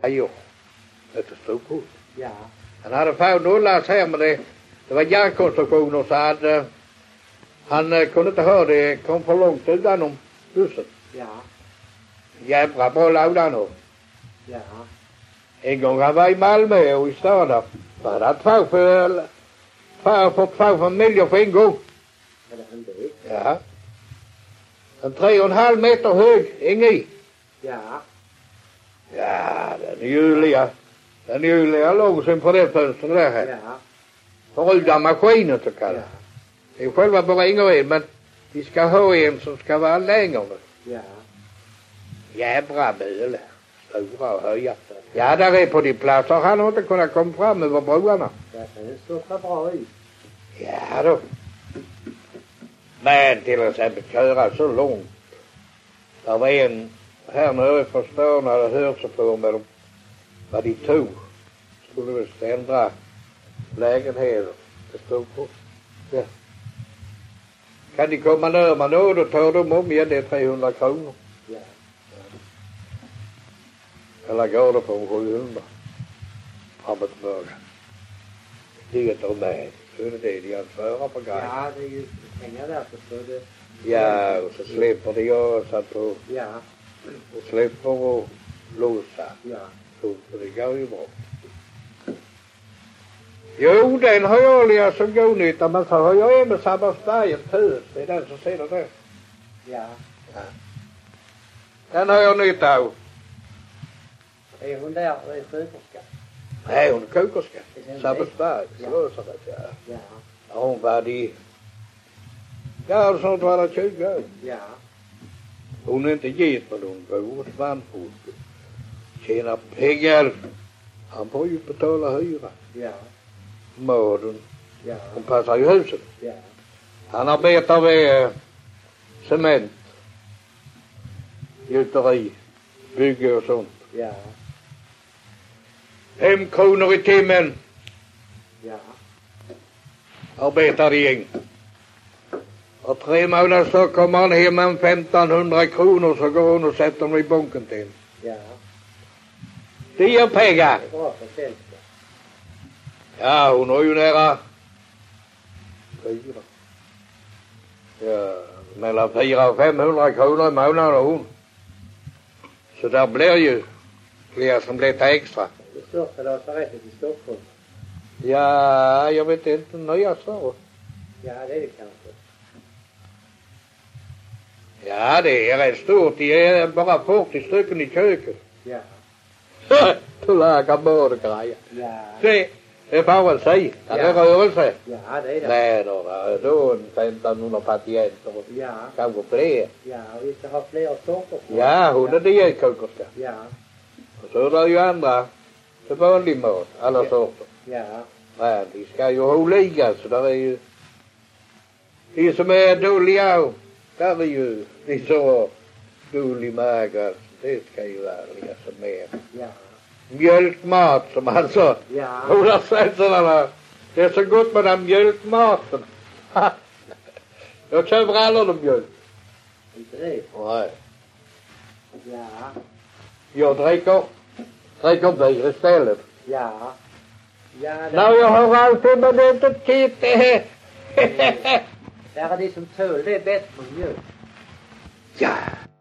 Jo, det stod på. Ja. Han hade fått nollas här, men det var järnkonstruktioner så att han kunde inte höra det, kom för långt udanom bussen. Ja. Jävla bra lådan och. Ja. En gång han var i Malmö och i staden, så hade han fått två familjer på en gång. Är det han det? Ja. En 3,5 meter hög, Ingi. Ja. Ja, den Julia. Den Julia låg sen på det fönstret där här. Ja. Förrudda maskinen så kallar. Ja. Det är själva bara en, men vi ska ha en som ska vara längre. Ja. Jävla böle. Stora och höja. Ja, där är på de platser. Han har inte kunnat komma fram över broarna. Det kan stå bra i. Ja då. Men till exempel köra så långt. Det var en här nere från stan hade hört sig på med dem. Vad de tog. Skulle väl ständra lägenheter. Det stod på. Ja. Kan de komma närmare då, då tar de om igen det 300 kronor. Ja. Eller går det på 700. Fram och tillbaka. Det är inte med. Så är det de ansvarar på grejer. Ja, det är ju pengar där så det. Ja, och så släpper de göra på. Ja. Och släpper och låsa. Ja. Så det går ju bra. Jo, den har jag liat som god nytta, men så har jag en med Sabbatsbergets hus. Det är den som ser det där. Ja. Ja. Den har jag nytta av. Är hon där och är sköterska? Nej, hon är kokerska. Ja. Sabbatsberg, Ja. så sa det, ja. Ja. Ja, hon var i... Ja, sånt var det 20 år. Ja. Hon är inte gift, men hon bor hos Vanfot. Tjänar pengar. Han får ju betala hyra. Ja. Maten. Ja. Hon passar ju huset. Ja. Han arbetar med cement. Gjuteri. Bygge och sånt. Ja. 5 kronor i timmen. Ja. Arbetar gäng. Och 3 månader så kommer han hem med 1500 kronor, så går hon och sätter dem i banken till. Ja. Det ger pengar. Det är bra för sällskap. Ja, hon har ju nära 4. Ja, mellan 400 och 500 kronor i månaden hon. Så där blir ju fler som blir till extra. Det största lasarettet i Stockholm. Ja, jag vet inte, nya svar. Ja, det är det kanske. Ja, det är rätt stort. Det är bara 40 stycken i köket. Ja. Du lagar både grejer. Ja. Se, det är bara att säga. Det är rörelse. Ja, det är det. Nej, då 1500 patienter. Ja. Kanske fler. Ja, och vi ska ha fler sorter. Ja, hon är dietkokerska. Ja. Och så är det ju andra för vanlig mat, alla sorter. Ja. Men de ska ju ha olika, så där är ju de som är dåliga, och där är ju de som har dålig mage, det ska ju vara som mer. Ja. Mjölkmat som han sa. Ja. Hon har sagt sådana, det är så gott med den mjölkmaten. Jag köper aldrig någon mjölk. Inte det? Nej. Ja. Jag dricker bier istället. Ja. Ja, det Nej, jag har alltid, men det är inte tid det. där är de som tål det bättre än mjölk. Ja.